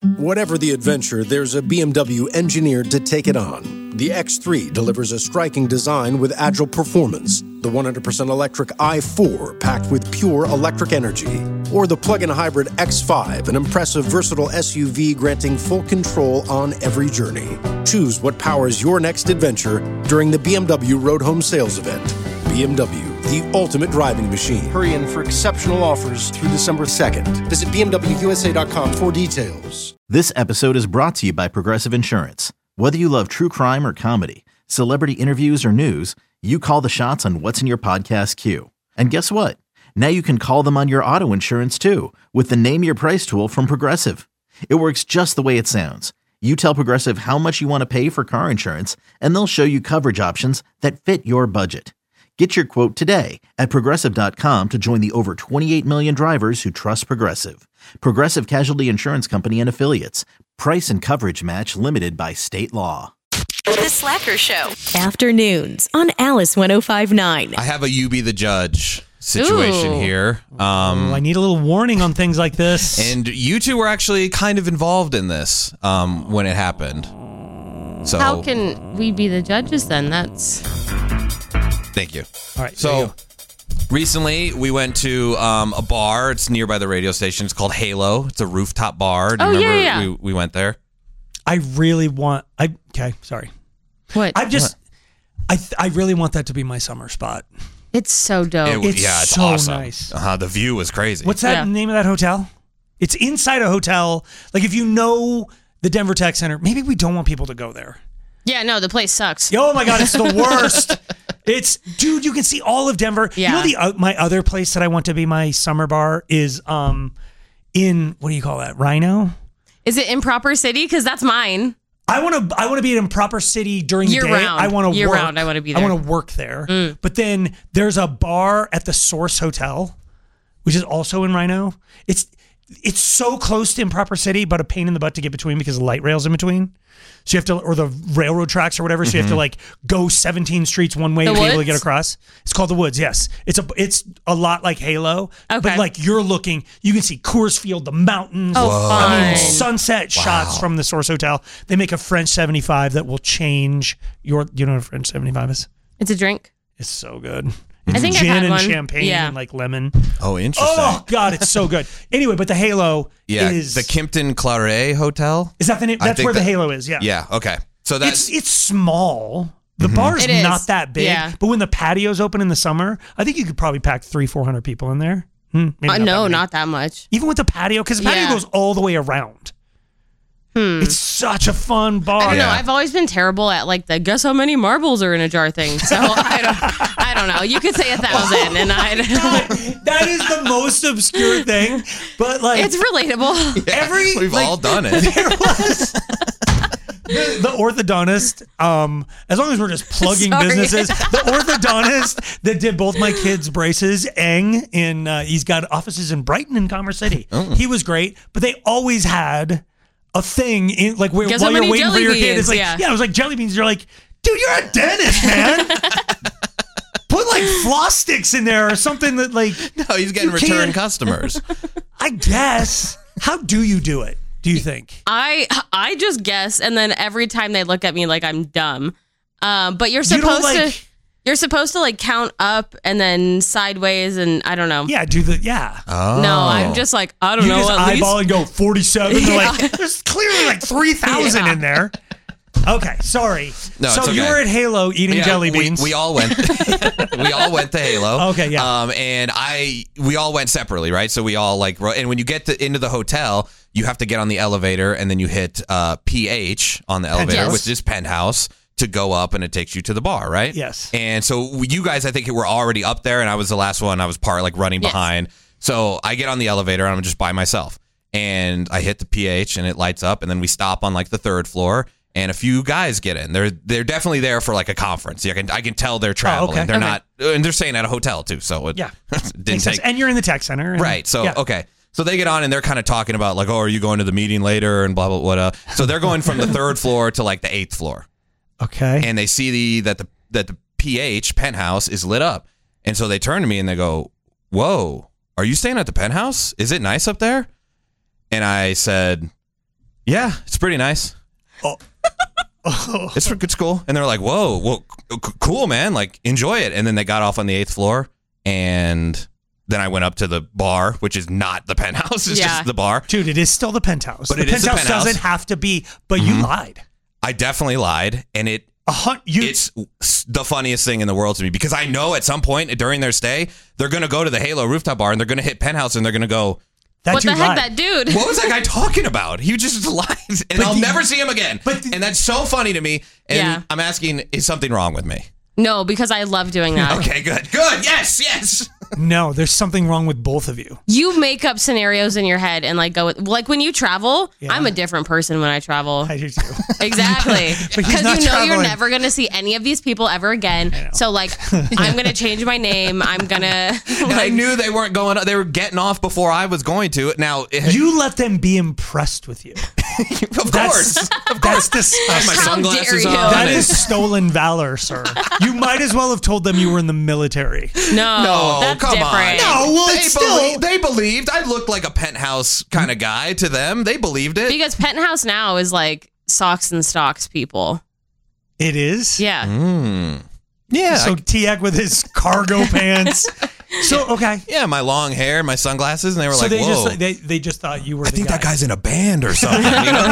Whatever the adventure, there's a BMW engineered to take it on. The X3 delivers a striking design with agile performance. The 100% electric i4 packed with pure electric energy. Or the plug-in hybrid X5, an impressive versatile SUV granting full control on every journey. Choose what powers your next adventure during the BMW Road Home Sales Event. BMW, the ultimate driving machine. Hurry in for exceptional offers through December 2nd. Visit BMWUSA.com for details. This episode is brought to you by Progressive Insurance. Whether you love true crime or comedy, celebrity interviews or news, you call the shots on what's in your podcast queue. And guess what? Now you can call them on your auto insurance too with the Name Your Price tool from Progressive. It works just the way it sounds. You tell Progressive how much you want to pay for car insurance, and they'll show you coverage options that fit your budget. Get your quote today at Progressive.com to join the over 28 million drivers who trust Progressive. Progressive Casualty Insurance Company and Affiliates. Price and coverage match limited by state law. The Slacker Show. Afternoons on Alice 105.9. I have a You Be the Judge situation here. I need a little warning on things like this. And you two were actually kind of involved in this when it happened. So how can we be the judges then? That's... Thank you. All right. So recently we went to a bar. It's nearby the radio station. It's called Halo. It's a rooftop bar. Do you remember yeah. We went there? I really want... Okay, sorry. What? I really want that to be my summer spot. It's so dope. It's so awesome. Nice. The view was crazy. What's that name of that hotel? It's inside a hotel. Like, if you know the Denver Tech Center, maybe we don't want people to go there. Yeah, no, the place sucks. Oh my God, it's the worst. Dude, you can see all of Denver. Yeah. You know my other place that I want to be my summer bar is in, what do you call that, Rhino? Is it Improper City? Because that's mine. I want to be in Improper City during the day. Year-round. I want to Year-round, I want to be there. I want to work there. But then there's a bar at the Source Hotel, which is also in Rhino. It's so close to Improper City, but a pain in the butt to get between because the light rail's in between. So you have to, or the railroad tracks or whatever. So you have to like go 17 streets one way to be able to get across. It's called the Woods. Yes, it's a lot like Halo. Okay. But like you can see Coors Field, the mountains. Oh, fun. I mean, sunset shots from the Source Hotel. They make a French 75 that will change your. You know what a French 75 is? It's a drink. It's so good. I think gin I've had and one. champagne Yeah. and like lemon. Oh, interesting. Oh God, it's so good. Anyway, but the Halo is the Kimpton Claret Hotel. Is that the name? That's where the Halo is. Yeah. Yeah. Okay. So that's it's small. The bar's It is. not that big. Yeah. But when the patio's open in the summer, I think you could probably pack 300-400 people in there. Maybe Not that much. Even with the patio, because the patio goes all the way around. It's such a fun bar. I don't know. I've always been terrible at like the guess how many marbles are in a jar thing. So I don't know. You could say 1,000 and that is the most obscure thing. But like it's relatable. Yeah, we've all done it. There was the orthodontist, as long as we're just plugging businesses, the orthodontist that did both my kids' braces, Eng, he's got offices in Brighton and Commerce City. Oh. He was great, but they always had a thing in like while you're waiting for your kid. It's like, yeah, it was like jelly beans. You're like, dude, you're a dentist, man. Put like floss sticks in there or something that like. No, he's getting return customers. I guess. How do you do it? Do you think? I just guess, and then every time they look at me like I'm dumb. But you're supposed to. You're supposed to like count up and then sideways, and I don't know. Yeah, Oh. No, I'm just like, I don't know. You just eyeball and go 47. Yeah. Like, there's clearly like 3,000 in there. Okay, sorry. No, so it's okay. you were at Halo eating jelly beans. We all went. We all went to Halo. Okay, yeah. And we all went separately, right? So we all like, and when you get into the hotel, you have to get on the elevator, and then you hit PH on the elevator, which is penthouse, to go up, and it takes you to the bar, right? Yes. And so you guys, I think, were already up there, and I was the last one. I was running behind. So I get on the elevator, and I'm just by myself, and I hit the PH, and it lights up, and then we stop on like the third floor. And a few guys get in. They're definitely there for like a conference. I can tell they're traveling. Okay. They're not, and they're staying at a hotel too. So it didn't take. And you're in the tech center, right? So okay. So they get on and they're kind of talking about like, oh, are you going to the meeting later and blah blah blah. So they're going from the third floor to like the 8th floor. Okay. And they see that the PH penthouse is lit up, and so they turn to me and they go, "Whoa, are you staying at the penthouse? Is it nice up there?" And I said, Yeah, it's pretty nice. Oh. It's cool. And they're like, whoa, well, cool, man. Like, enjoy it. And then they got off on the 8th floor. And then I went up to the bar, which is not the penthouse. It's just the bar. Dude, it is still the penthouse. But the penthouse doesn't have to be, but you lied. I definitely lied. And it's the funniest thing in the world to me because I know at some point during their stay, they're going to go to the Halo rooftop bar and they're going to hit penthouse and they're going to go, what the heck, that dude? What was that guy talking about? He just lied, and I'll never see him again. And that's so funny to me. And I'm asking, is something wrong with me? No, because I love doing that. Okay, good. Yes. No, there's something wrong with both of you. You make up scenarios in your head and like go with, like when you travel, I'm a different person when I travel. I do too. Exactly. Because you're never going to see any of these people ever again. So like, I'm going to change my name. I'm going to. I knew they weren't going. They were getting off before I was going to. Now you let them be impressed with you. Of course. That's disgusting. I have my sunglasses on. That is stolen valor, sir. You might as well have told them you were in the military. No, that's come different. on. No, well, they believed. I looked like a penthouse kind of guy to them. They believed it. Because penthouse now is like socks and stocks people. It is? Yeah. Yeah. So Tiak with his cargo pants. So, okay. Yeah, my long hair, my sunglasses, and they were like, whoa. They just thought you were I think that guy's in a band or something.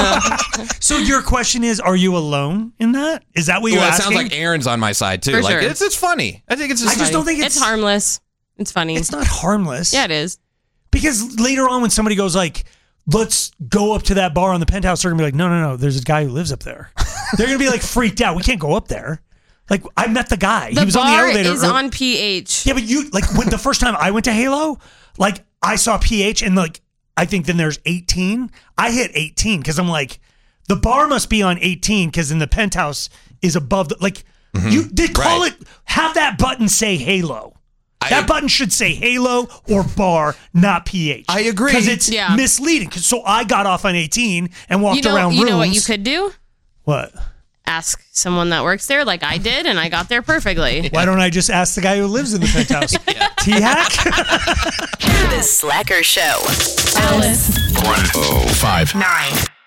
So your question is, are you alone in that? Is that what you're asking? It sounds like Aaron's on my side, too. For like sure. It's funny. I think it's just I just don't think it's harmless. It's funny. It's not harmless. Yeah, it is. Because later on when somebody goes like, let's go up to that bar on the penthouse, they're going to be like, no, there's a guy who lives up there. They're going to be like freaked out. We can't go up there. Like, I met the guy. He was on the elevator. The bar is on PH. Yeah, but when the first time I went to Halo, like, I saw PH and, like, I think then there's 18. I hit 18 because I'm like, the bar must be on 18 because then the penthouse is above the, like, you did call it, have that button say Halo. That button should say Halo or bar, not PH. I agree. Because it's misleading. So I got off on 18 and walked around rooms. You know what you could do? What? Ask someone that works there like I did, and I got there perfectly. Why don't I just ask the guy who lives in the penthouse? T-Hack? The Slacker Show. Alice. 105.9.